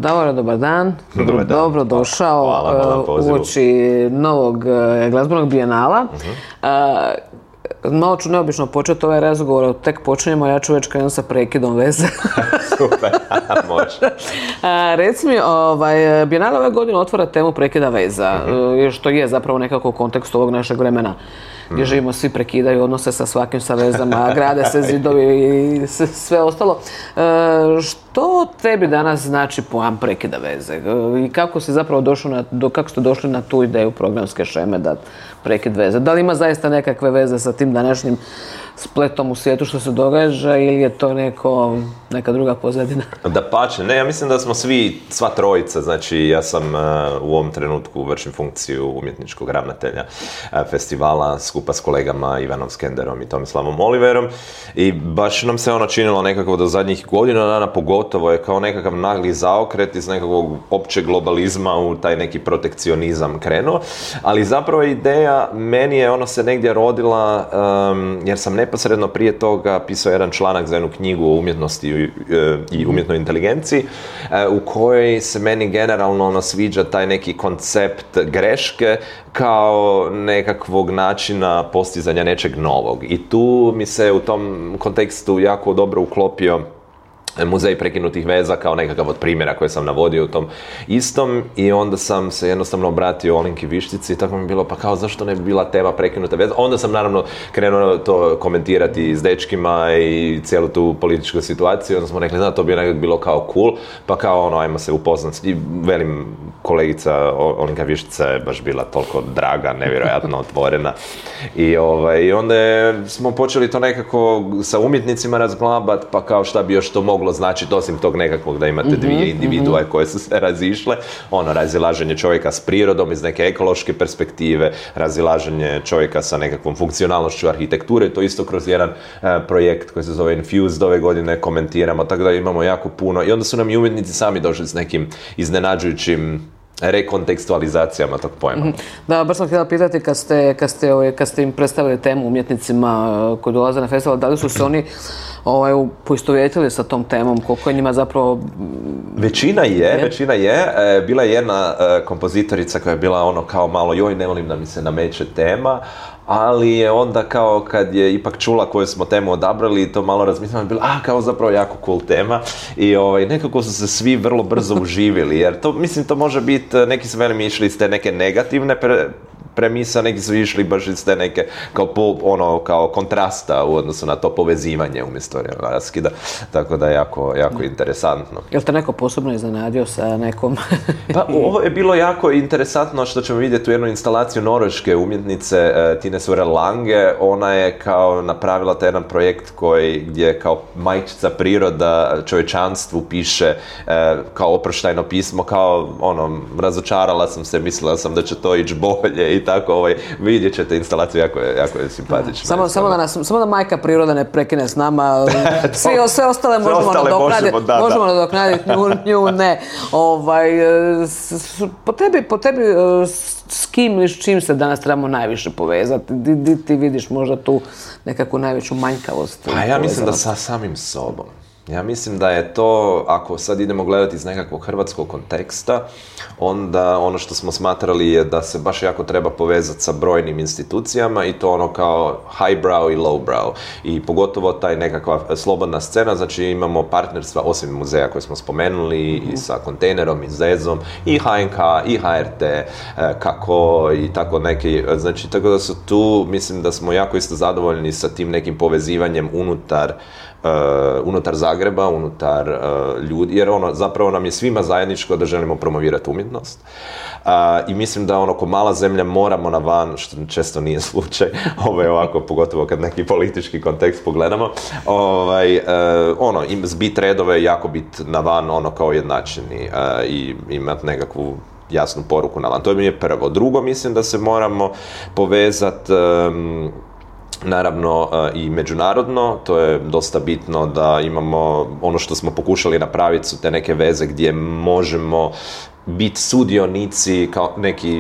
Davore, dobar dan. Dobro došao uoči novog glazbenog bijenala. Malo ću neobično početi ovaj razgovor, tek počinjemo, ja ću već krenuti sa prekidom veze. Super, može. Reci mi, Bijenal ove godine otvara temu prekida veza, što je zapravo nekako u kontekstu ovog našeg vremena, gdje živimo, svi prekidaju odnose sa svakim, sa vezama, grade se zidovi i sve ostalo. Što tebi danas znači pojam prekida veze? I kako si zapravo kako ste došli na tu ideju programske šeme da prekid veze? Da li ima zaista nekakve veze sa tim današnjim spletom u svijetu što se događa ili je to neka druga pozadina? Dapače, ne, ja mislim da smo sva trojica, znači ja sam u ovom trenutku vršim funkciju umjetničkog ravnatelja festivala skupa s kolegama Ivanom Skenderom i Tomislavom Oliverom i baš nam se činilo nekako do zadnjih godina dana pogotovo je kao nekakav nagli zaokret iz nekakvog općeg globalizma u taj neki protekcionizam krenuo, ali zapravo ideja meni je se negdje rodila jer sam neposredno prije toga pisao jedan članak za jednu knjigu o umjetnosti i umjetnoj inteligenciji u kojoj se meni generalno sviđa taj neki koncept greške kao nekakvog načina postizanja nečeg novog. I tu mi se u tom kontekstu jako dobro uklopio Muzej prekinutih veza kao nekakav od primjera koje sam navodio u tom istom i onda sam se jednostavno obratio Olinki Vištici i tako mi je bilo pa kao zašto ne bi bila tema prekinuta veza. Onda sam naravno krenuo to komentirati s dečkima i cijelu tu političku situaciju, onda smo rekli da to bi nekako bilo kao cool, pa kao ajmo se upoznati. I velim, kolegica Olinka Vištica je baš bila toliko draga, nevjerojatno otvorena i onda smo počeli to nekako sa umjetnicima razglabat, pa kao šta bi još to moglo znači osim tog nekakvog da imate dvije individue koje su se razišle, razilaženje čovjeka s prirodom iz neke ekološke perspektive, razilaženje čovjeka sa nekakvom funkcionalnošću arhitekture, to isto kroz jedan projekt koji se zove Infused ove godine komentiramo, tako da imamo jako puno i onda su nam i umjetnici sami došli s nekim iznenađujućim rekontekstualizacijama tog pojma. Da, baš sam htjela pitati kad ste im predstavili temu umjetnicima koji dolaze na festival, da li su se oni poistovjetili sa tom temom, koliko je njima zapravo... Većina je. Bila je jedna kompozitorica koja je bila kao malo joj, ne volim da mi se nameće tema, ali je onda kao kad je ipak čula koju smo temu odabrali to malo razmislila je bilo, kao zapravo jako cool tema i nekako su se svi vrlo brzo uživili, jer to, mislim, to može biti, neki su velim išli iz te neke negativne premisa, neki su išli baš iz te neke kao kontrasta u odnosu na to povezivanje umjesto raskida, tako da je jako interesantno. Je li te neko posebno iznenadio sa nekom? Pa ovo je bilo jako interesantno što ćemo vidjeti u jednu instalaciju norveške umjetnice Tine Sture Lange, ona je kao napravila taj jedan projekt gdje kao majčica priroda čovječanstvu piše kao oproštajno pismo, kao razočarala sam se, mislila sam da će to ići bolje i tako, vidjet ćete instalaciju, jako je simpatična. Samo da majka priroda ne prekine s nama, sve ostale možemo nadoknaditi, nju ne. Po tebi s kim ili s čim se danas trebamo najviše povezati? Di ti vidiš možda tu nekakvu najveću manjkavost? Pa ja mislim da sa samim sobom. Ja mislim da je to, ako sad idemo gledati iz nekakvog hrvatskog konteksta, onda ono što smo smatrali je da se baš jako treba povezati sa brojnim institucijama i to kao highbrow i lowbrow. I pogotovo taj nekakva slobodna scena, znači imamo partnerstva osim muzeja koje smo spomenuli i sa Kontejnerom i Zezom i HNK i HRT, kako i tako neki, znači tako da su tu, mislim da smo jako isto zadovoljni sa tim nekim povezivanjem unutar Zagreba, unutar ljudi, jer zapravo nam je svima zajedničko da želimo promovirati umjetnost. I mislim da ko mala zemlja moramo na van, što često nije slučaj, ovako, pogotovo kad neki politički kontekst pogledamo, zbit redove, jako bit na van kao jednačeni i imati nekakvu jasnu poruku na van. To mi je prvo. Drugo, mislim da se moramo povezati naravno i međunarodno, to je dosta bitno da imamo ono što smo pokušali napraviti su te neke veze gdje možemo biti sudionici kao neki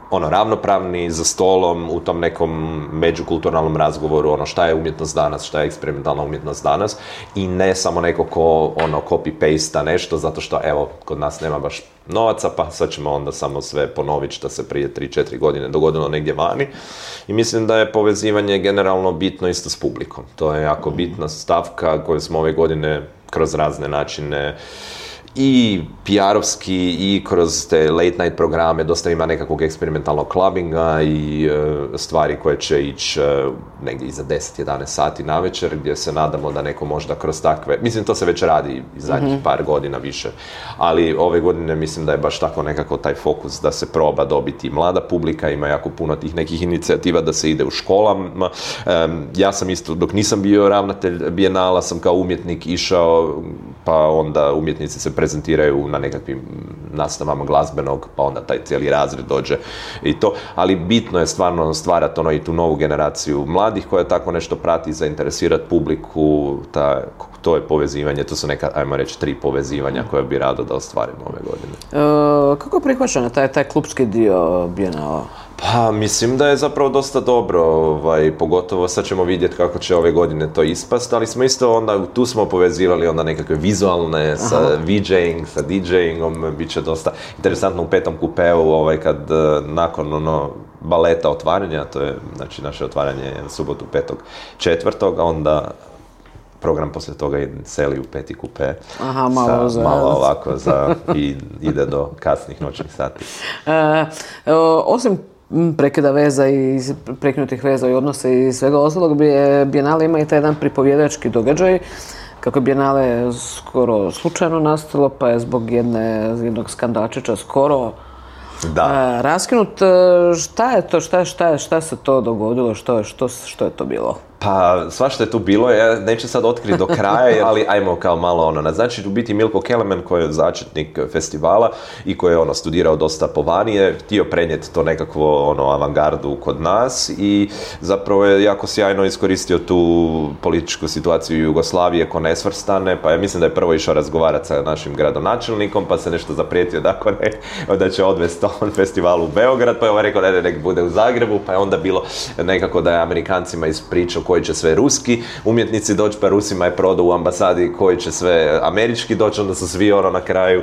ravnopravni za stolom u tom nekom međukulturalnom razgovoru, šta je umjetnost danas, šta je eksperimentalna umjetnost danas i ne samo neko ko copy-pasta nešto zato što evo kod nas nema baš novaca pa sad ćemo onda samo sve ponoviti što se prije 3-4 godine dogodilo negdje vani i mislim da je povezivanje generalno bitno isto s publikom. To je jako bitna stavka koju smo ove godine kroz razne načine i PR-ovski i kroz te late night programe dosta ima nekakvog eksperimentalnog clubbinga i stvari koje će ići negdje iza 10-11 sati navečer gdje se nadamo da neko možda kroz takve, mislim to se već radi zadnjih par godina više, ali ove godine mislim da je baš tako nekako taj fokus da se proba dobiti mlada publika, ima jako puno tih nekih inicijativa da se ide u školama. Ja sam isto, dok nisam bio ravnatelj Bijenala, sam kao umjetnik išao, pa onda umjetnici se prezentiraju na nekakvim nastavama glazbenog, pa onda taj cijeli razred dođe i to, ali bitno je stvarno stvarati i tu novu generaciju mladih koja tako nešto prati, zainteresirati publiku, to je povezivanje, to su neka, ajmo reći, 3 povezivanja koje bi rado da ostvarimo ove godine. Kako je prihvaćen taj klubski dio Bijenala? Pa, mislim da je zapravo dosta dobro, pogotovo sad ćemo vidjeti kako će ove godine to ispast, ali smo isto onda, tu smo povezivali onda nekakve vizualne sa VJing, sa DJingom, bit će dosta interesantno u 5. kupeu, kad nakon baleta otvaranja, to je, znači, naše otvaranje na subotu 5.4., a onda program poslije toga seli u 5. kupe. Malo ovako i ide do kasnih noćnih sati. Osim prekida veza i prekinutih veza i odnosa i svega ostalog, Bijenale ima i taj jedan pripovjedački događaj. Kako je Bijenale skoro slučajno nastalo, pa je zbog jednog skandalčića skoro raskinut. Šta je to? Šta se to dogodilo? Što je to bilo? Pa, svašta je tu bilo, ja neću sad otkriti do kraja, ali ajmo kao malo naznači, u biti Milko Kelemen koji je začetnik festivala i koji je studirao dosta po vani, je htio prenijeti to nekakvo avangardu kod nas i zapravo je jako sjajno iskoristio tu političku situaciju Jugoslavije ko nesvrstane, pa ja mislim da je prvo išao razgovarati sa našim gradonačelnikom, pa se nešto zaprijetio da će odvesti on festival u Beograd, pa je rekao nek bude u Zagrebu, pa je onda bilo nekako da je Amerikancima ispričao koji će sve ruski umjetnici doći, pa Rusima je prodao u ambasadi koji će sve američki doći, onda su svi na kraju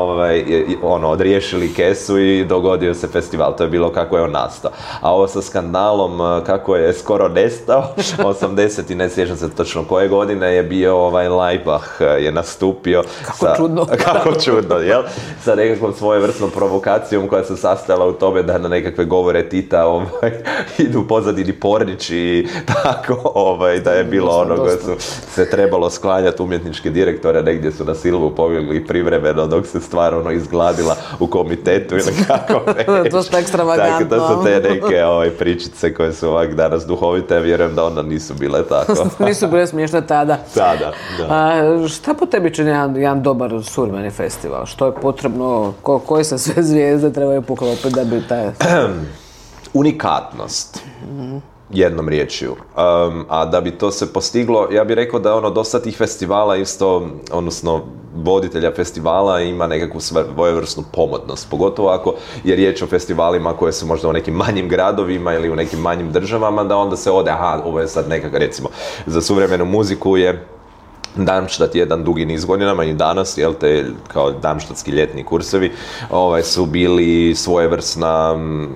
odriješili kesu i dogodio se festival. To je bilo kako je on nastao. A ovo sa skandalom kako je skoro nestao, 80 i ne sjećam se točno koje godine je bio Laibach je nastupio. Kako čudno, jel? Sa nekakvom svojevrsnom provokacijom koja se sastojala u tome da na nekakve govore Tita idu pozadini Pornić i tako, da je bilo koje su se trebalo sklanjati umjetničke direktore, negdje su na Silvu poveli privremeno dok se stvar izgladila u komitetu ili kako reći. Dosta ekstravagantno. Tako, to su te neke pričice koje su ovak danas duhovite, ja vjerujem da onda nisu bile tako. Nisu bile smiješne tada. Tada, da. Šta po tebi čini jedan dobar suvremeni festival? Što je potrebno, koje se sve zvijezde trebaju poklopiti da bi taj... Unikatnost. Jednom riječju. A da bi to se postiglo, ja bih rekao da dosta tih festivala isto, odnosno voditelja festivala ima nekakvu svojevrsnu pomodnost, pogotovo ako je riječ o festivalima koje su možda u nekim manjim gradovima ili u nekim manjim državama, da onda se ode, ovo je sad nekako, recimo, za suvremenu muziku je Darmstadt jedan dugi niz godinama i danas, jel te, kao darmstadtski ljetni kursevi, su bili svojevrsna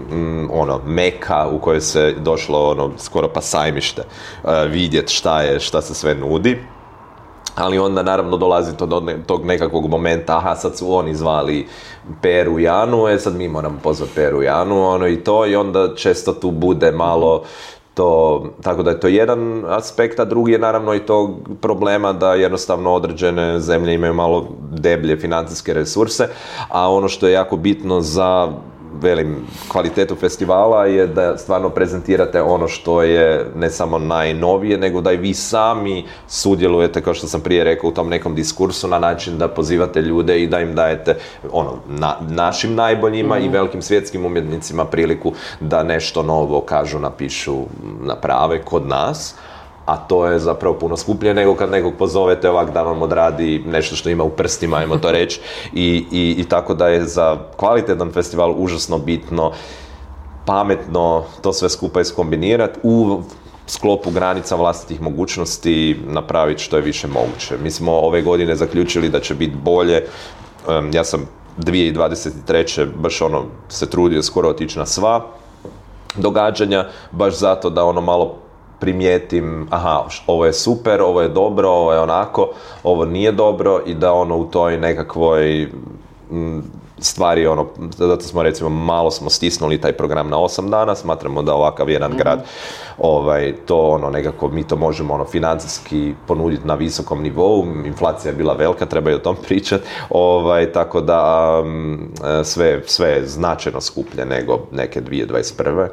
meka u kojoj se došlo skoro pa sajmište vidjeti šta se sve nudi. Ali onda naravno dolazi to do tog nekakvog momenta, sad su oni zvali Peru i Janu, sad mi moramo pozvati Peru i Janu, i onda često tu bude malo to, tako da je to jedan aspekt, a drugi je naravno i tog problema da jednostavno određene zemlje imaju malo deblje financijske resurse, a ono što je jako bitno za kvalitetu festivala je da stvarno prezentirate ono što je ne samo najnovije, nego da i vi sami sudjelujete, kao što sam prije rekao, u tom nekom diskursu na način da pozivate ljude i da im dajete našim najboljima i velikim svjetskim umjetnicima priliku da nešto novo kažu, napišu, naprave kod nas. A to je zapravo puno skuplje nego kad nekog pozovete ovak da vam odradi nešto što ima u prstima, ajmo to reći. I tako da je za kvalitetan festival užasno bitno pametno to sve skupa iskombinirati u sklopu granica vlastitih mogućnosti napraviti što je više moguće. Mi smo ove godine zaključili da će biti bolje. Ja sam 2023. baš se trudio skoro otići na sva događanja, baš zato da malo primijetim, aha, ovo je super, ovo je dobro, ovo je onako, ovo nije dobro i da u toj nekakvoj stvari, zato smo recimo malo smo stisnuli taj program na 8 dana, smatramo da ovakav jedan grad, to nekako mi to možemo financijski ponuditi na visokom nivou, inflacija je bila velika, treba i o tom pričati, tako da sve je značajno skuplje nego neke 2021.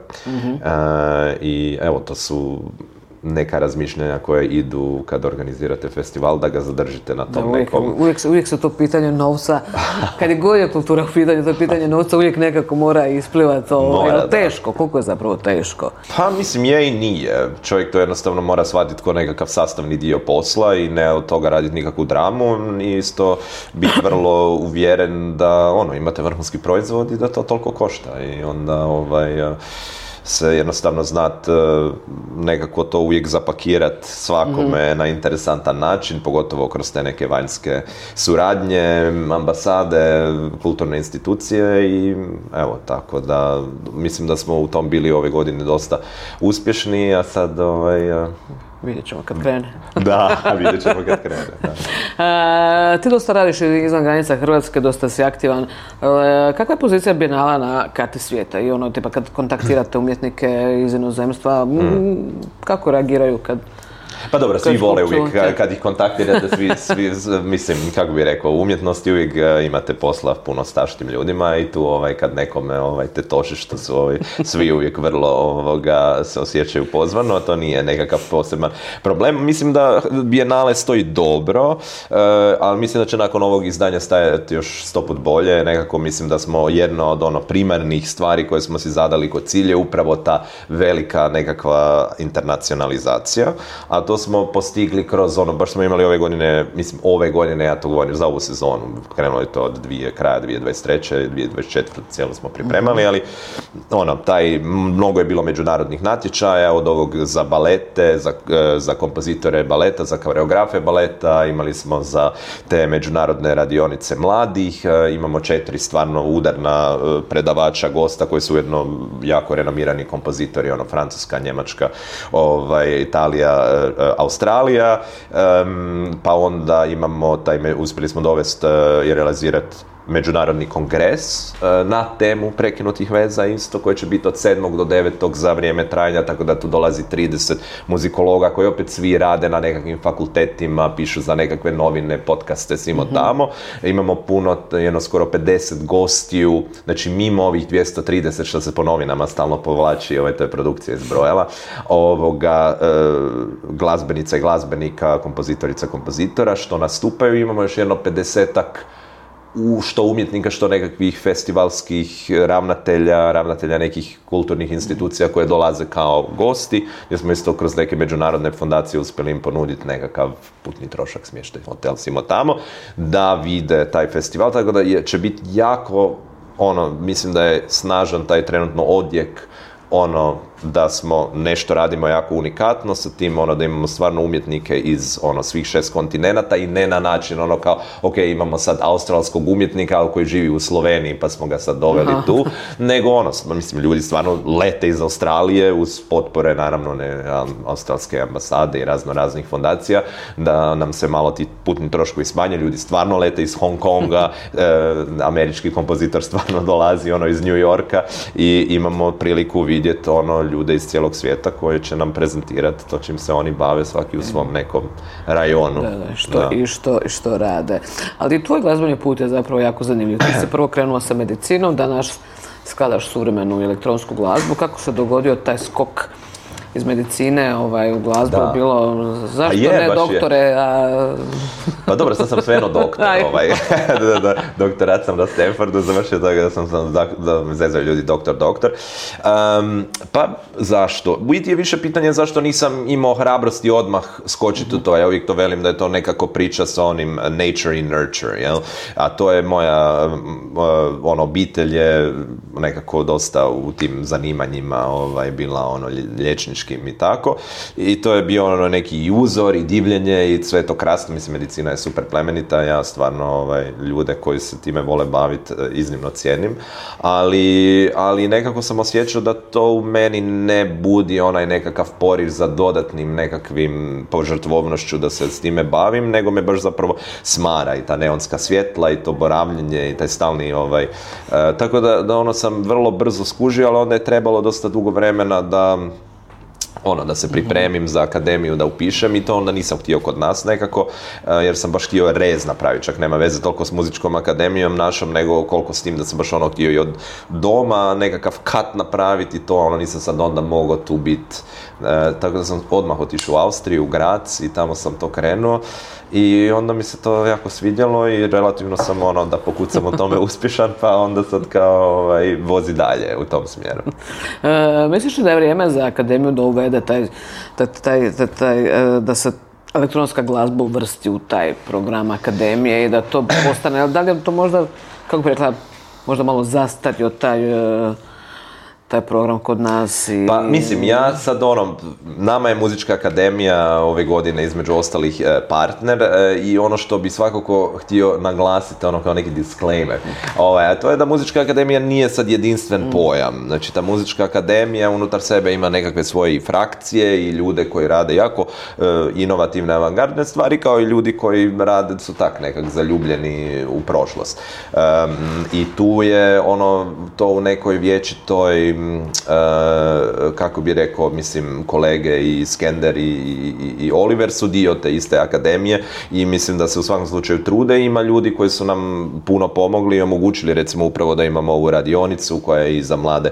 I evo, to su neka razmišljanja koje idu kad organizirate festival, da ga zadržite na tom nekom... Uvijek su to pitanje novca. Kad je god je kultura u pitanju, to pitanje novca uvijek nekako mora isplivati. Teško, koliko je zapravo teško? Pa mislim je i nije. Čovjek to jednostavno mora shvatiti kao nekakav sastavni dio posla i ne od toga raditi nikakvu dramu i isto biti vrlo uvjeren da imate vrhunski proizvod i da to toliko košta i onda se jednostavno znat nekako to uvijek zapakirati svakome na interesantan način, pogotovo kroz te neke vanjske suradnje, ambasade, kulturne institucije i evo, tako da mislim da smo u tom bili ove godine dosta uspješni, a sad vidjet ćemo kad krene. Da, vidjet ćemo kad krene. Da. Ti dosta radiš izvan granica Hrvatske, dosta si aktivan. Kakva je pozicija Bijenala na karti svijeta? I tipa kad kontaktirate umjetnike iz inozemstva, kako reagiraju kad... Pa dobro, svi vole uvijek, kad ih kontaktirate, svi, mislim, kako bih rekao, u umjetnosti uvijek imate posla puno s taštim ljudima i tu kad nekome te toši što su svi uvijek vrlo se osjećaju pozvano, a to nije nekakav poseban problem. Mislim da Bijenale stoji dobro, ali mislim da će nakon ovog izdanja stajati još 100 put bolje. Nekako mislim da smo jedno od primarnih stvari koje smo si zadali kod cilje upravo ta velika nekakva internacionalizacija, a to smo postigli kroz baš smo imali ove godine, ja to govorim za ovu sezonu, krenulo je to od kraja 2023. 2024. cijelo smo pripremali, ali mnogo je bilo međunarodnih natječaja, od ovog za balete, za kompozitore baleta, za koreografe baleta, imali smo za te međunarodne radionice mladih, imamo 4 stvarno udarna predavača, gosta koji su ujedno jako renomirani kompozitori, Francuska, Njemačka, Italija, Australija, pa onda imamo uspjeli smo dovesti i realizirati međunarodni kongres na temu prekinutih veza isto, koji će biti od 7. do 9. za vrijeme trajanja, tako da tu dolazi 30 muzikologa koji opet svi rade na nekakvim fakultetima, pišu za nekakve novine, podcaste, svimo tamo. Imamo puno, skoro 50 gostiju, znači mimo ovih 230 što se po novinama stalno povlači, to je produkcija izbrojala, glazbenica i glazbenika, kompozitorica, kompozitora, što nastupaju. Imamo još jedno 50-ak što umjetnika, što nekakvih festivalskih ravnatelja nekih kulturnih institucija koje dolaze kao gosti, gdje smo isto kroz neke međunarodne fondacije uspjeli im ponuditi nekakav putni trošak, smještaj, hotel, svimo tamo, da vide taj festival, tako da će biti jako, mislim da je snažan taj trenutno odjek, da smo nešto radimo jako unikatno sa tim, da imamo stvarno umjetnike iz svih 6 kontinenata i ne na način kao, ok, imamo sad australskog umjetnika, ali koji živi u Sloveniji, pa smo ga sad doveli tu, nego mislim, ljudi stvarno lete iz Australije uz potpore, naravno, australske ambasade i raznih fondacija, da nam se malo ti putni troškovi smanje, ljudi stvarno lete iz Hong Konga, američki kompozitor stvarno dolazi iz New Yorka i imamo priliku vidjeti ljude iz cijelog svijeta koji će nam prezentirati to čim se oni bave, svaki u svom nekom rajonu. I što rade. Ali tvoj glazbeni put je zapravo jako zanimljiv. Ti si prvo krenuo sa medicinom, danas skladaš suvremenu elektronsku glazbu. Kako se dogodio taj skok iz medicine u glazbu bilo, zašto ne doktore? Pa dobro, sad sam svejedno doktor. Doktorat sam na Stanfordu završio, tako da me zezaju ljudi doktor. Pa zašto? U biti je više pitanje zašto nisam imao hrabrosti odmah skočiti u to. Ja uvijek to velim da je to nekako priča sa onim nature i nurture, jel? A to je moja obitelj je nekako dosta u tim zanimanjima bila liječničkim i tako. I to je bio neki uzor i divljenje i sve to krasno. Mislim, medicina je super plemenita. Ja stvarno ljude koji se time vole baviti iznimno cijenim. Ali nekako sam osjećao da to u meni ne budi onaj nekakav poriv za dodatnim nekakvim požrtvovnošću da se s time bavim, nego me baš zapravo smara i ta neonska svjetla i to boravljenje i taj stalni tako da sam vrlo brzo skužio, ali onda je trebalo dosta dugo vremena da se pripremim za akademiju, da upišem i to onda nisam htio kod nas nekako, jer sam baš htio rez napraviti, čak nema veze toliko s muzičkom akademijom našom, nego koliko s tim da sam baš htio i od doma nekakav kat napraviti i to, nisam sad onda mogao tu biti, tako da sam odmah otišao u Austriju, u Graz i tamo sam to krenuo. I onda mi se to jako svidjelo i relativno sam da pokucam u tome uspješan, pa onda sad kao vozi dalje u tom smjeru. Misliš da je vrijeme za akademiju da uvede da se elektronska glazba uvrsti u taj program akademije i da to postane, da li je to možda, kako bi rekla, možda malo zastario taj program kod nas i... Pa mislim, ja sad nama je Muzička akademija ove godine između ostalih partner i ono što bi svakako htio naglasiti kao neki disclaimer, a to je da Muzička akademija nije sad jedinstven pojam. Znači, ta Muzička akademija unutar sebe ima nekakve svoje frakcije i ljude koji rade jako inovativne, avangardne stvari, kao i ljudi koji rade su tak nekak zaljubljeni u prošlost. I tu je to u nekoj vječitoj kako bi rekao, mislim, kolege i Skender i Oliver su dio te iste akademije i mislim da se u svakom slučaju trude. Ima ljudi koji su nam puno pomogli i omogućili, recimo, upravo da imamo ovu radionicu koja je i za mlade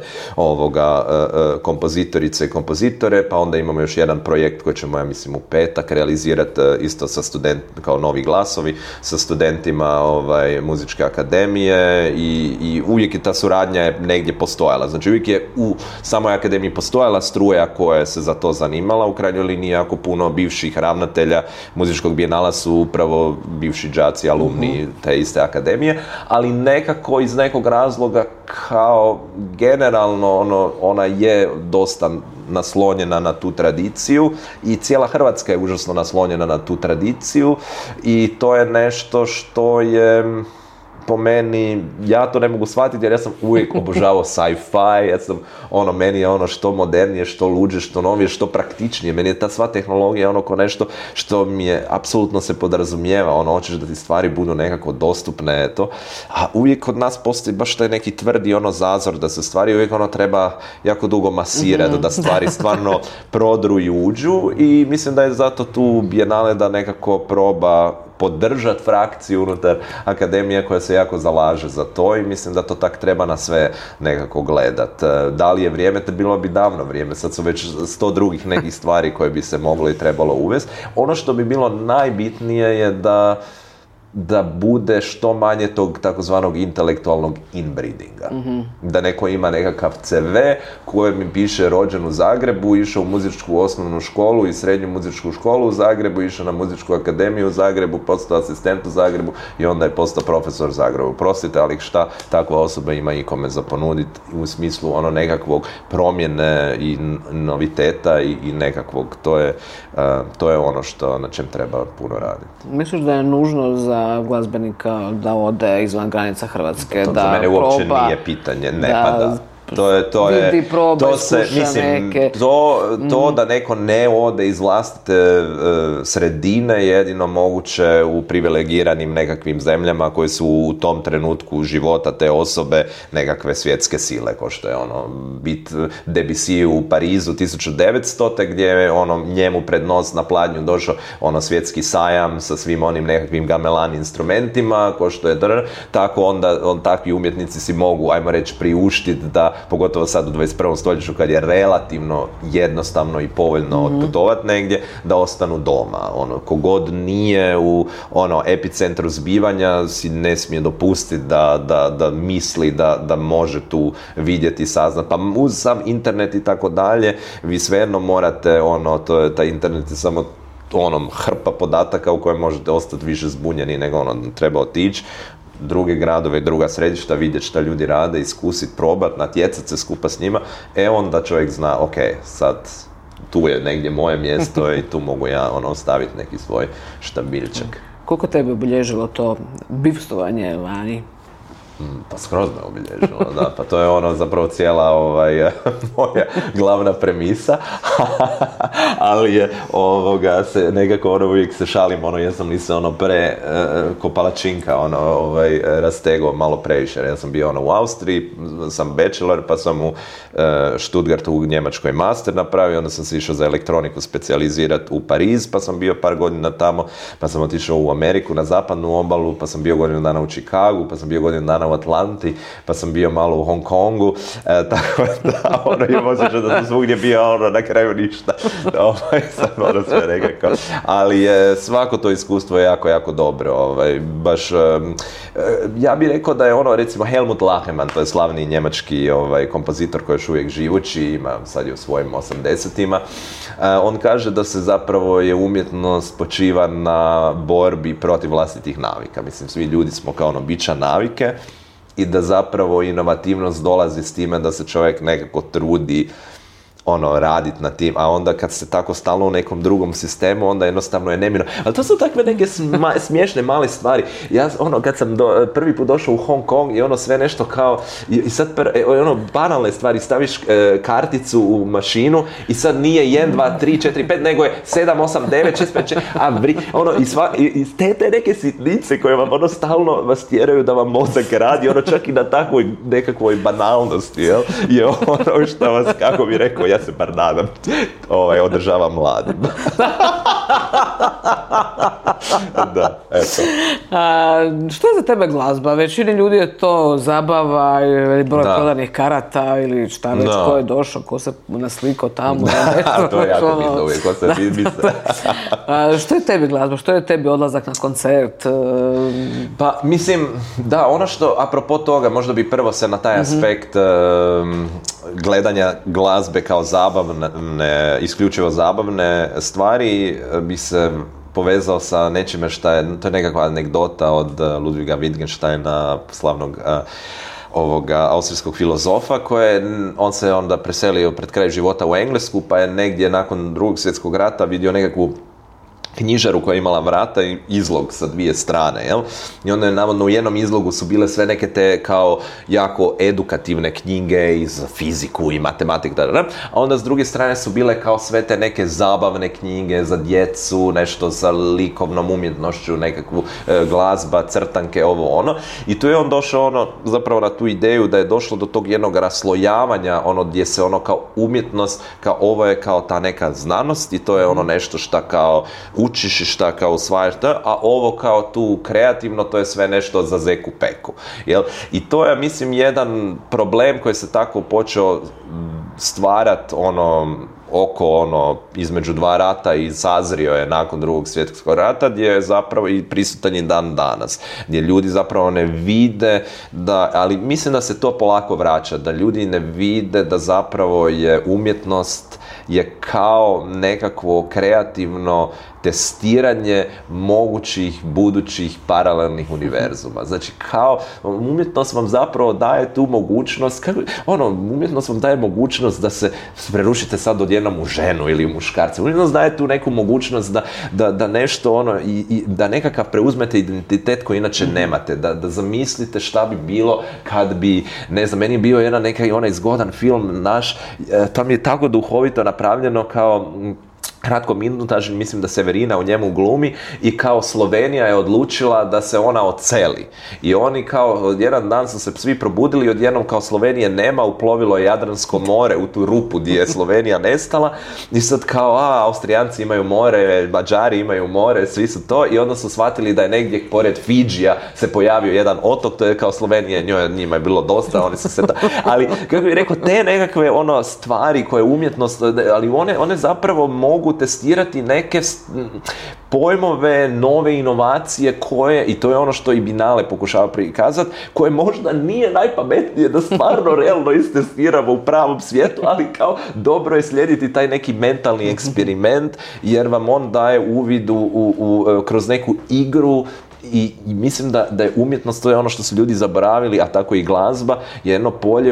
kompozitorice i kompozitore, pa onda imamo još jedan projekt koji ćemo, ja mislim, u petak realizirati isto sa kao Novi glasovi, sa studentima Muzičke akademije i uvijek je ta suradnja je negdje postojala. Znači, uvijek je u samoj akademiji postojala struja koja se za to zanimala. U krajnjoj liniji jako puno bivših ravnatelja Muzičkog bijenala su upravo bivši đaci, alumni te iste akademije, ali nekako iz nekog razloga kao generalno ona je dosta naslonjena na tu tradiciju i cijela Hrvatska je užasno naslonjena na tu tradiciju i to je nešto što je po meni, ja to ne mogu shvatiti jer ja sam uvijek obožavao sci-fi, ja sam, meni je što modernije, što luđe, što novije, što praktičnije, meni je ta sva tehnologija ko nešto što mi je, apsolutno se podrazumijeva, hoćeš da ti stvari budu nekako dostupne, eto, a uvijek kod nas postoji baš taj neki tvrdi zazor da se stvari uvijek treba jako dugo masirati, da stvari stvarno prodru i uđu i mislim da je zato tu Bijenale da nekako proba podržati frakciju unutar akademije koja se jako zalaže za to i mislim da to tak treba na sve nekako gledat. Da li je vrijeme? Bilo bi davno vrijeme, sad su već 100 drugih nekih stvari koje bi se moglo i trebalo uvesti. Ono što bi bilo najbitnije je da bude što manje tog takozvanog intelektualnog inbreedinga. Da neko ima nekakav CV koji mi piše rođen u Zagrebu, išao u muzičku osnovnu školu i srednju muzičku školu u Zagrebu, išao na muzičku akademiju u Zagrebu, postao asistent u Zagrebu i onda je postao profesor u Zagrebu. Prostite, ali šta takva osoba ima ikome za ponuditi u smislu nekakvog promjene i noviteta i nekakvog, to je ono na čem treba puno raditi. Misliš da je nužno za glazbenika da ode izvan granica Hrvatske, to da za mene proba, uopće nije pitanje, vidi, proba, sluša neke. To da neko ne ode iz vlastite sredine je jedino moguće u privilegiranim nekakvim zemljama koje su u tom trenutku života te osobe nekakve svjetske sile, ko što je bit Debussy u Parizu 1900. gdje je njemu pred nos na pladnju došao svjetski sajam sa svim onim nekakvim gamelan instrumentima, ko što je tako onda takvi umjetnici si mogu, ajmo reći, priuštiti da pogotovo sad u 21. stoljeću kad je relativno jednostavno i povoljno otputovati negdje, da ostanu doma. Kogod nije u epicentru zbivanja si ne smije dopustiti da misli da može tu vidjeti i saznati. Pa uz sam internet i tako dalje, vi svejedno morate, taj internet je samo hrpa podataka u kojem možete ostati više zbunjeni nego treba otići, druge gradove, druga središta, vidjeti šta ljudi rade, iskusiti, probati, natjecati se skupa s njima, onda čovjek zna, ok, sad tu je negdje moje mjesto i tu mogu ja ostaviti neki svoj štabiljčak. Koliko tebe obilježilo to bivstovanje vani? Pa skroz me obilježilo, da, pa to je zapravo cijela moja glavna premisa, ali je se nekako uvijek se šalim, jesam li se ko palačinka rastegao malo previše. Ja sam bio u Austriji, sam bachelor, pa sam u Stuttgartu u Njemačkoj master napravio, onda sam se išao za elektroniku specijalizirati u Pariz, pa sam bio par godina tamo, pa sam otišao u Ameriku na zapadnu obalu, pa sam bio godinu dana u Chicagu, pa sam bio godinu dana u Atlanti, pa sam bio malo u Hong Kongu, tako da imam osjećaj da sam svugdje bio na kraju ništa. Sam sve nekako. Ali je svako to iskustvo jako, jako dobro. Baš, ja bih rekao da je recimo Helmut Lachemann, to je slavni njemački kompozitor koji je još uvijek živući, ima sad je u svojim 80-ima. On kaže da se zapravo je umjetnost počiva na borbi protiv vlastitih navika. Mislim, svi ljudi smo kao bića navike i da zapravo inovativnost dolazi s time da se čovjek nekako trudi raditi na tim, a onda kad se tako stalno u nekom drugom sistemu, onda jednostavno je neminovno. Ali to su takve neke smiješne male stvari. Ja, kad sam prvi put došao u Hong Kong i sve nešto kao, i sad banalne stvari, staviš karticu u mašinu i sad nije 1, 2, 3, 4, 5, nego je 7, 8, 9, 6, 5, 6, i te neke sitnice koje vam stalno vas tjeraju da vam mozak radi, čak i na takvoj nekakvoj banalnosti, jel? Je što vas, kako bi rekao, ja se bar nadam, održava mladim. Da, eto. Što je za tebe glazba? Većini ljudi je to zabava ili broj prodanih karata ili šta već, ko je došao, ko se naslikao tamo. To je jako bitno uvijek, ko se misle. Što je tebi glazba? Što je tebi odlazak na koncert? Pa, mislim, da, što, apropo toga, možda bi prvo se na taj aspekt gledanja glazbe kao zabavne, isključivo zabavne stvari, bi se povezao sa nečime što je, to je nekakva anegdota od Ludwiga Wittgensteina, slavnog austrijskog filozofa, on se onda preselio pred kraj života u Englesku, pa je negdje nakon Drugog svjetskog rata vidio nekakvu knjižaru koja je imala vrata i izlog sa dvije strane, jel? I onda je navodno u jednom izlogu su bile sve neke te kao jako edukativne knjige iz fiziku i matematiku, a onda s druge strane su bile kao sve te neke zabavne knjige za djecu, nešto sa likovnom umjetnošću, nekakvu glazba, crtanke, I tu je on došao zapravo na tu ideju da je došlo do tog jednog raslojavanja, gdje se kao umjetnost, kao ovo je kao ta neka znanost i to je nešto šta kao učiš i šta kao usvajaš, a ovo kao tu kreativno, to je sve nešto za zeku peku. Jel? I to je, mislim, jedan problem koji se tako počeo stvarati između dva rata i sazrio je nakon Drugog svjetskog rata, gdje je zapravo i prisutan je dan danas, gdje ljudi zapravo ne vide ali mislim da se to polako vraća, da ljudi ne vide da zapravo je umjetnost je kao nekakvo kreativno testiranje mogućih budućih paralelnih univerzuma. Znači, kao umjetnost vam zapravo daje tu mogućnost, umjetnost vam daje mogućnost da se prerušite sad odjednom u ženu ili u muškarca. Umjetnost daje tu neku mogućnost da nešto da nekakav preuzmete identitet koji inače nemate, da zamislite šta bi bilo kad bi, ne znam, meni je bio onaj zgodan film naš, tam je tako duhovito napravljeno kao Ratko Minutaž, mislim da Severina u njemu glumi i kao Slovenija je odlučila da se ona odseli. I oni kao, jedan dan su se svi probudili i odjednom kao Slovenije nema, uplovilo je Jadransko more u tu rupu gdje je Slovenija nestala i sad kao, Austrijanci imaju more, Mađari imaju more, svi su to i onda su shvatili da je negdje pored Fidžija se pojavio jedan otok, to je kao Slovenija, njima je bilo dosta, oni su se ali kako bih rekao, te nekakve stvari koje umjetnost, ali one zapravo mogu testirati neke pojmove, nove inovacije koje, i to je ono što i Biennale pokušava prikazati, koje možda nije najpametnije da stvarno realno istestiramo u pravom svijetu, ali kao dobro je slijediti taj neki mentalni eksperiment, jer vam on daje uvid kroz neku igru. I mislim da je umjetnost, to je ono što su ljudi zaboravili, a tako i glazba, je jedno polje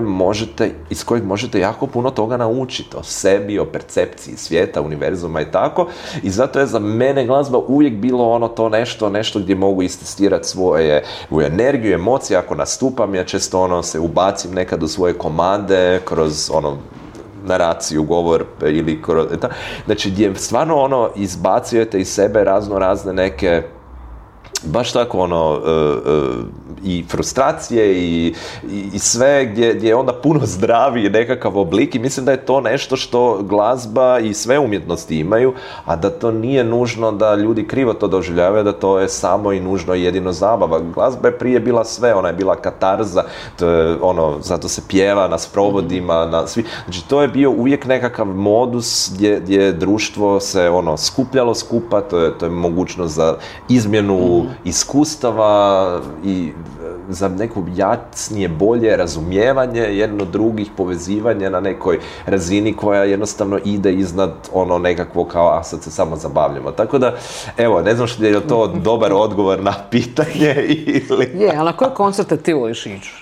iz kojeg možete jako puno toga naučiti o sebi, o percepciji svijeta, univerzuma i tako. I zato je za mene glazba uvijek bilo to nešto gdje mogu istestirati svoju energiju, emocije. Ako nastupam, ja često se ubacim nekad u svoje komande kroz naraciju, govor ili kroz... Znači, gdje stvarno izbacujete iz sebe razne neke baš tako i frustracije i sve gdje je onda puno zdraviji nekakav oblik i mislim da je to nešto što glazba i sve umjetnosti imaju, a da to nije nužno da ljudi krivo to doživljavaju, da to je samo i nužno jedino zabava. Glazba je prije bila sve, ona je bila katarza, to je zato se pjeva na sprovodima, znači to je bio uvijek nekakav modus gdje društvo se skupljalo skupa, to je mogućnost za izmjenu iskustava i za neko jasnije, bolje razumijevanje jedno drugih, povezivanje na nekoj razini koja jednostavno ide iznad nekakvo kao, a sad se samo zabavljamo. Tako da, evo, ne znam što je to dobar odgovor na pitanje ili... Je, ali na koje koncerte ti voliš ići?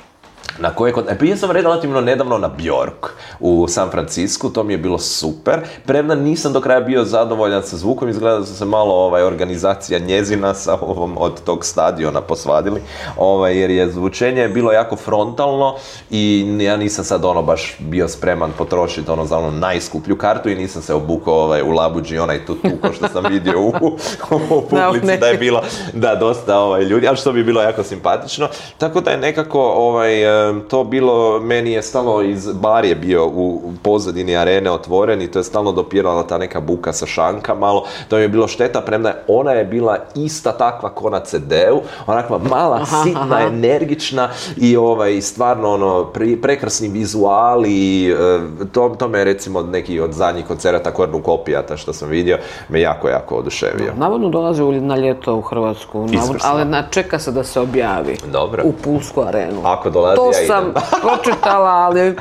Prije sam relativno nedavno na Bjork u San Francisku, to mi je bilo super. Premda nisam do kraja bio zadovoljan sa zvukom, izgleda da su se malo organizacija njezina sa od tog stadiona posvadili, jer je zvučenje bilo jako frontalno i ja nisam sad baš bio spreman potrošiti za najskuplju kartu i nisam se obukao u labuđi onaj tutu ko što sam vidio u publici da je bilo dosta ljudi, ali što bi bilo jako simpatično. Tako da je nekako to bilo, meni je stalno bar je bio u pozadini arene otvoren i to je stalno dopirala ta neka buka sa šanka malo, to mi je bilo šteta, premda ona je bila ista takva ko na CD-u, onakva mala, sitna, energična i stvarno prekrasni vizuali, to me recimo neki od zadnjih koncerata Kornukopijata što sam vidio me jako oduševio. Navodno dolazi na ljeto u Hrvatsku, ali čeka se da se objavi. Dobro. U Pulsku arenu. Ako dolazi, to sam pročitala, ali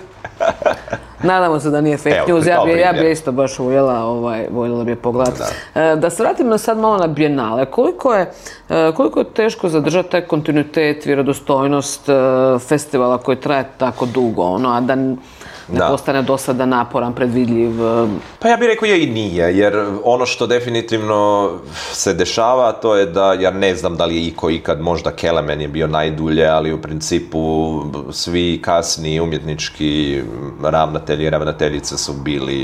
nadamo se da nije fake news. Ja bi isto baš voljela bi je pogledati. Da se vratim sad malo na Biennale. Koliko je teško zadržati taj kontinuitet, vjerodostojnost festivala koji traje tako dugo, a da ne postane dosadan, naporan, predvidljiv? Pa ja bih rekao je i nije, jer ono što definitivno se dešava, to je da, ja ne znam da li je ikad, možda Kelemen je bio najdulje, ali u principu svi kasni umjetnički ravnatelji i ravnateljice su bili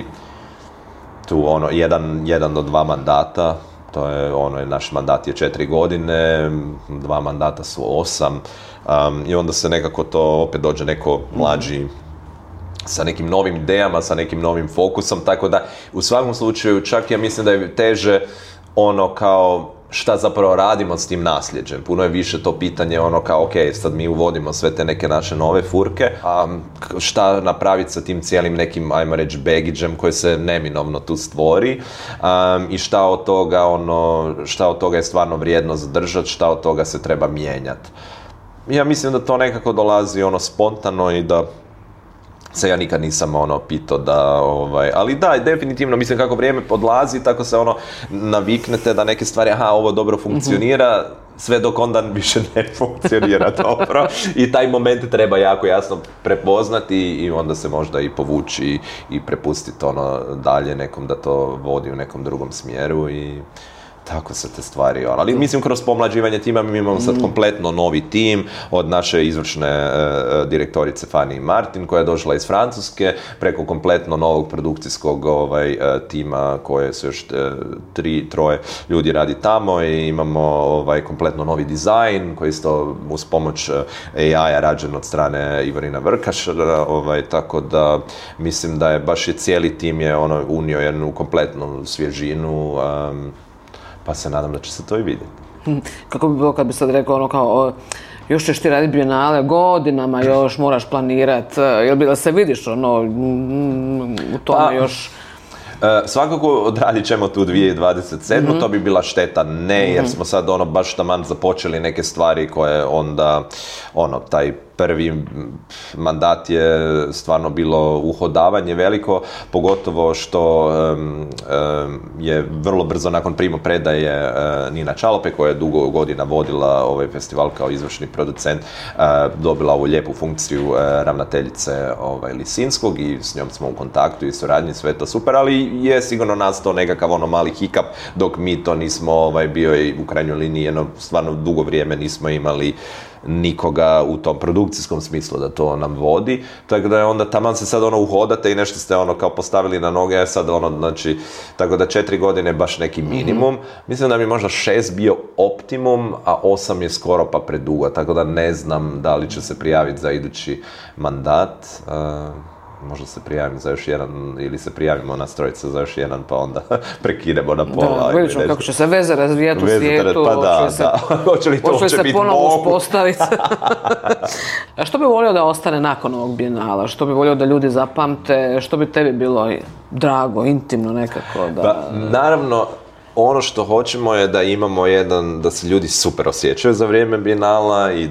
tu jedan do 2 mandata, to je naš mandat je 4 godine, 2 mandata su 8, i onda se nekako to opet dođe neko mlađi sa nekim novim idejama, sa nekim novim fokusom, tako da u svakom slučaju čak ja mislim da je teže kao šta zapravo radimo s tim nasljeđem. Puno je više to pitanje kao ok, sad mi uvodimo sve te neke naše nove furke, a šta napraviti sa tim cijelim nekim, ajmo reći, baggage-em koji se neminovno tu stvori, i šta od toga je stvarno vrijedno zadržati, šta od toga se treba mijenjati. Ja mislim da to nekako dolazi spontano i da se ja nikad nisam pitao da, ali da, definitivno, mislim kako vrijeme odlazi, tako se naviknete da neke stvari, ovo dobro funkcionira, sve dok onda više ne funkcionira dobro i taj moment treba jako jasno prepoznati i onda se možda i povući i prepustiti dalje nekom da to vodi u nekom drugom smjeru i tako se te stvari, ali mislim kroz pomlađivanje tima mi imamo sad kompletno novi tim od naše izvršne direktorice Fanny Martin koja je došla iz Francuske preko kompletno novog produkcijskog tima koje su još troje ljudi radi tamo i imamo kompletno novi dizajn koji isto uz pomoć AI-a rađen od strane Ivorina Vrkaš, tako da mislim da je baš cijeli tim je unio jednu kompletnu svježinu, pa se nadam da će se to i vidjeti. Kako bi bilo kad bi sad rekao kao još ćeš ti raditi bijenale godinama, još moraš planirati, jel bi da se vidiš u tome još? Svakako odradit ćemo tu 2027. To bi bila šteta, ne, jer smo sad baš taman započeli neke stvari koje onda, taj prvi mandat je stvarno bilo uhodavanje veliko, pogotovo što je vrlo brzo nakon primopredaje Nina Čalope, koja je dugo godina vodila ovaj festival kao izvršni producent, dobila ovu lijepu funkciju ravnateljice Lisinskog i s njom smo u kontaktu i suradnji, sve to super, ali je sigurno nastao nekakav mali hiccup dok mi to nismo bio i u krajnjoj liniji stvarno dugo vrijeme nismo imali nikoga u tom produkcijskom smislu da to nam vodi, tako da je onda taman se sad uhodate i nešto ste kao postavili na noge, sad znači, tako da 4 godine je baš neki minimum, mislim da bi možda 6 bio optimum, a 8 je skoro pa predugo, tako da ne znam da li će se prijaviti za idući mandat, možda se prijavim za još jedan, ili se prijavimo na trojicu za još jedan, pa onda prekidemo na pola. Da, vidjet ćemo kako će se veze razvijati u svijetu, pa da. Hoće li to uopće biti ponovo uspostaviti. A što bi volio da ostane nakon ovog bijenala? Što bi volio da ljudi zapamte? Što bi tebi bilo drago, intimno nekako? Da... Pa, naravno, ono što hoćemo je da imamo da se ljudi super osjećaju za vrijeme bijenala i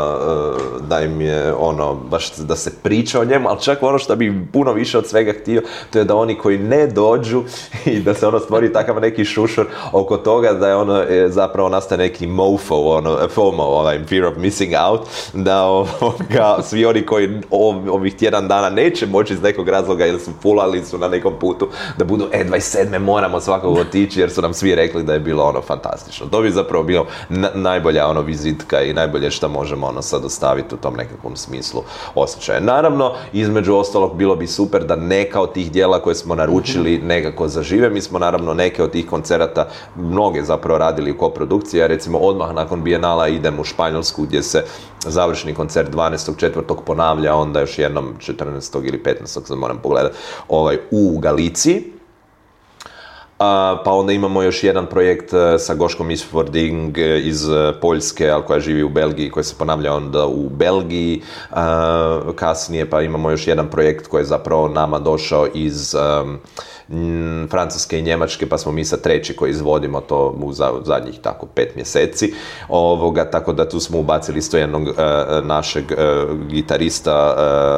da im je baš da se priča o njemu, ali čak ono što bi puno više od svega htio, to je da oni koji ne dođu i da se stvori takav neki šušur oko toga, da je zapravo nastaje neki FOMO, fear of missing out, da svi oni koji ovih tjedan dana neće moći iz nekog razloga ili su fulali su na nekom putu, da budu 27. moramo svakog otići jer su nam svi rekli da je bilo fantastično. To bi zapravo bilo najbolja vizitka i najbolje što možemo sad ostaviti u tom nekakvom smislu osjećaja. Naravno, između ostalog bilo bi super da neka od tih dijela koje smo naručili nekako zažive. Mi smo naravno neke od tih koncerata, mnoge zapravo radili u koprodukciji, a recimo odmah nakon bijenala idem u Španjolsku gdje se završni koncert 12.4. ponavlja, onda još jednom 14. ili 15. sad moram pogledati, u Galiciji. Pa onda imamo još jedan projekt sa Goškom Isfording iz Poljske, ali koja živi u Belgiji, koji se ponavlja onda u Belgiji kasnije, pa imamo još jedan projekt koji je zapravo nama došao iz Francuske i Njemačke, pa smo mi sad treći koji izvodimo to u zadnjih tako 5 mjeseci, tako da tu smo ubacili isto jednog našeg gitarista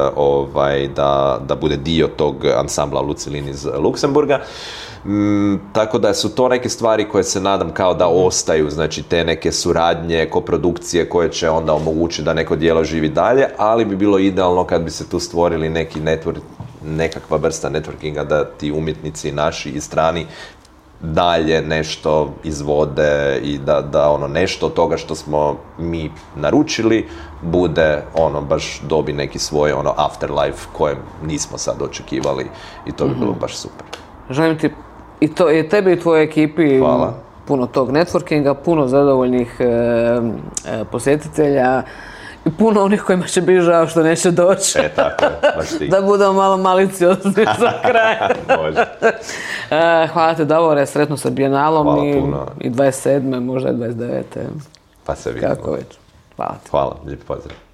da bude dio tog ansambla Lucilin iz Luksemburga. Tako da su to neke stvari koje se nadam kao da ostaju, znači te neke suradnje, koprodukcije koje će onda omogućiti da neko djelo živi dalje, ali bi bilo idealno kad bi se tu stvorili neki nekakva vrsta networkinga da ti umjetnici naši i strani dalje nešto izvode i da nešto od toga što smo mi naručili bude baš dobi neki svoj afterlife koje nismo sad očekivali i to bi bilo baš super. Želim ti i tebi i tvojoj ekipi puno tog networkinga, puno zadovoljnih posjetitelja i puno onih kojima će biti žao što neće doći. Tako je, baš ti. Da budemo malo maliciozni za kraj. Može. Hvala ti, Davore, sretno sa bijenalom i 27. možda i 29. Pa se vidimo. Kako već. Hvala ti. Hvala, lijep pozdrav.